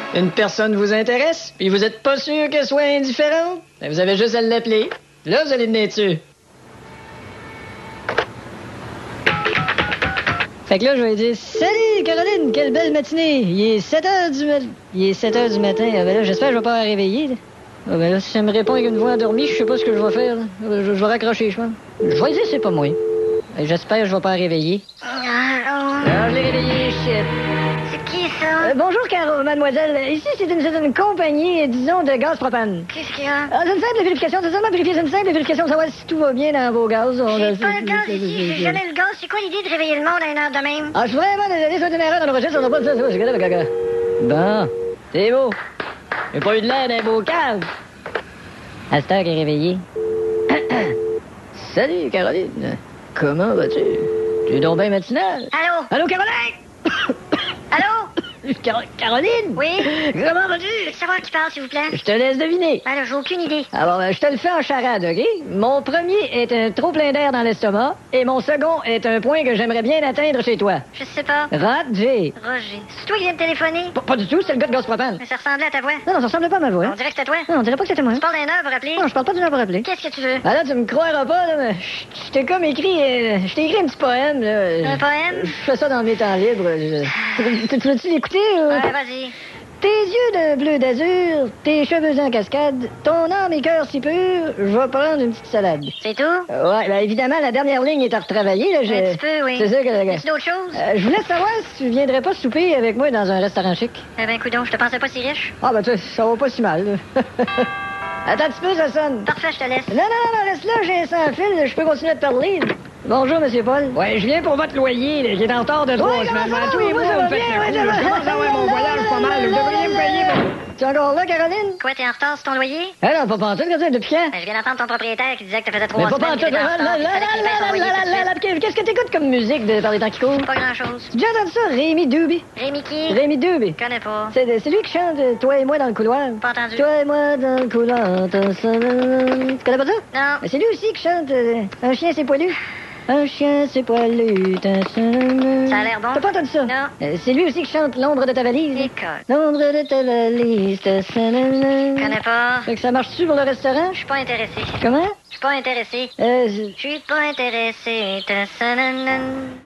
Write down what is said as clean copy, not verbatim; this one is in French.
Une personne vous intéresse, puis vous êtes pas sûr qu'elle soit indifférente? Ben, vous avez juste à l'appeler. Là, vous allez venir dessus. Fait que là, je vais dire, salut Caroline, quelle belle matinée. Il est 7 heures du matin. Ah, ben là, j'espère que je vais pas la réveiller. Là. Ah, ben là, si ça me répond avec une voix endormie, je sais pas ce que je vais faire. Là. Je vais raccrocher, je pense. Je vais dire, c'est pas moi. J'espère que je vais pas la réveiller. Ah, je l'ai réveillé, shit. C'est qui ça? Bonjour, Caro, mademoiselle. Ici, c'est une compagnie, disons, de gaz propane. Qu'est-ce qu'il y a? Ah, c'est une simple vérification. C'est seulement vérifier, c'est une simple vérification de savoir si tout va bien dans vos gaz. J'ai pas le gaz ici, j'ai jamais le gaz. C'est quoi l'idée de réveiller le monde à une heure de même? Ah, je suis vraiment désolé, c'est une erreur dans le registre, on n'a pas de ça, c'est le caca. Bon, c'est beau. J'ai pas eu de l'air d'un beau calme. À cette heure qu'elle est réveillée. Salut, Caroline. Comment vas-tu? Tu es donc bien matinale. Allô? Allô, Caroline? Allô? Caroline? Oui? Comment vas-tu? Je veux savoir qui parle, s'il vous plaît. Je te laisse deviner. Ben là, j'ai aucune idée. Alors, je te le fais en charade, OK? Mon premier est un trop plein d'air dans l'estomac et mon second est un point que j'aimerais bien atteindre chez toi. Je sais pas. Roger. Roger. C'est toi qui viens de téléphoner? Pas du tout, c'est le gars de gaz propane. Mais ça ressemblait à ta voix. Non, ça ressemble pas à ma voix. On dirait que c'était toi. Non, on dirait pas que c'était moi. Tu parles d'un heure pour appeler? Non, je parle pas d'une heure pour appeler. Qu'est-ce que tu veux? Ah là, tu me croiras pas, là, mais je t'ai comme écrit... je t'ai écrit un petit poème, là. Un poème? Je fais ça dans mes temps libres. Tu veux-tu l'écouter? Ouais, vas-y. Tes yeux d'un bleu d'azur, tes cheveux en cascade, ton âme et cœur si pur, je vais prendre une petite salade. C'est tout? Ouais, ben évidemment, la dernière ligne est à retravailler, là. Un petit peu, oui. C'est ça que... As-tu d'autres choses? je voulais savoir si tu viendrais pas souper avec moi dans un restaurant chic. Eh ben, coudonc, je te pensais pas si riche. Ah, ben, tu sais, ça va pas si mal, là. Attends un petit peu, ça sonne. Parfait, je te laisse. Non, reste là, j'ai un sans fil, je peux continuer de parler. Bonjour, Monsieur Paul. Ouais, je viens pour votre loyer, là, qui est en retard de 3 semaines. Tous les mois, vous me faites le coup. Je commence à avoir mon voyage pas mal. Vous devriez me payer. Tu es encore là, Caroline? Quoi, t'es en retard sur ton loyer? Ah non, pas pantoute, depuis quand? Ben, je viens d'entendre ton propriétaire qui disait que ça faisait 3 Mais pas semaines pantoute. qu'il était en retard, qu'il fallait qu'il paye son loyer tout de suite. Qu'est-ce que t'écoutes comme musique par les temps qui courent? Pas grand-chose. Tu as déjà entendu ça, Rémi Doobie? Rémi qui? Rémi Doobie. Je connais pas. C'est lui qui chante Toi et moi dans le couloir. Pas entendu. Toi et moi dans le couloir. Tu connais pas ça? Non. Mais c'est lui aussi qui chante Un chien c'est poilu. Un chien c'est poilu. Ça a l'air bon. T'as pas entendu ça? Non. C'est lui aussi qui chante L'ombre de ta valise. Écoute. L'ombre de ta valise. Je connais pas. Fait que ça marche-tu pour le restaurant? Je suis pas intéressé. Comment? Je suis pas intéressé. Je- Je suis pas intéressé.